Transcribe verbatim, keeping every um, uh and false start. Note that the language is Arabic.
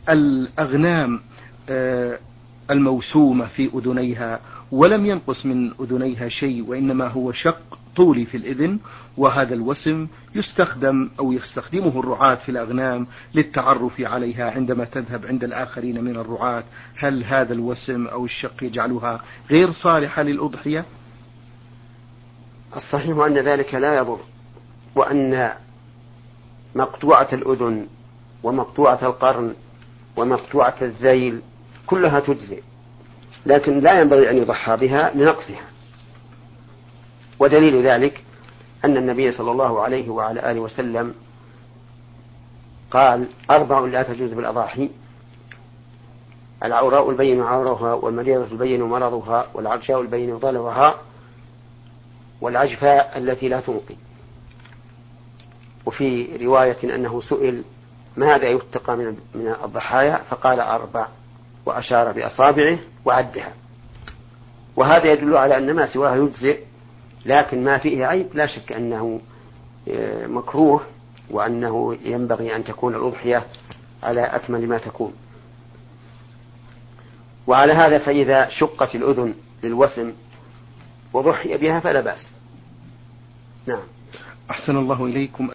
الأغنام الموسومة في أذنيها ولم ينقص من أذنيها شيء، وإنما هو شق طولي في الإذن، وهذا الوسم يستخدم أو يستخدمه الرعاة في الأغنام للتعرف عليها عندما تذهب عند الآخرين من الرعاة. هل هذا الوسم أو الشق يجعلها غير صالحة للأضحية؟ الصحيح أن ذلك لا يضر، وأن مقطوعة الأذن ومقطوعة القرن ومقطوعة الذيل كلها تجزئ، لكن لا ينبغي أن يضحى بها لنقصها. ودليل ذلك أن النبي صلى الله عليه وعلى آله وسلم قال: أربع لا تجوز بالأضاحي: العوراء البين عورها، والمريضة البين مرضها، والعرجاء البين ضلعها، والعجفاء التي لا تنقي. وفي رواية أنه سئل: ماذا يتقى من الضحايا؟ فقال: أربع، وأشار بأصابعه وعدها. وهذا يدل على أن ما سواها يجزئ، لكن ما فيه عيب لا شك أنه مكروه، وأنه ينبغي أن تكون الأضحية على أكمل ما تكون. وعلى هذا فإذا شقت الأذن للوسم وضحي بها فلا بأس. نعم. أحسن الله إليكم.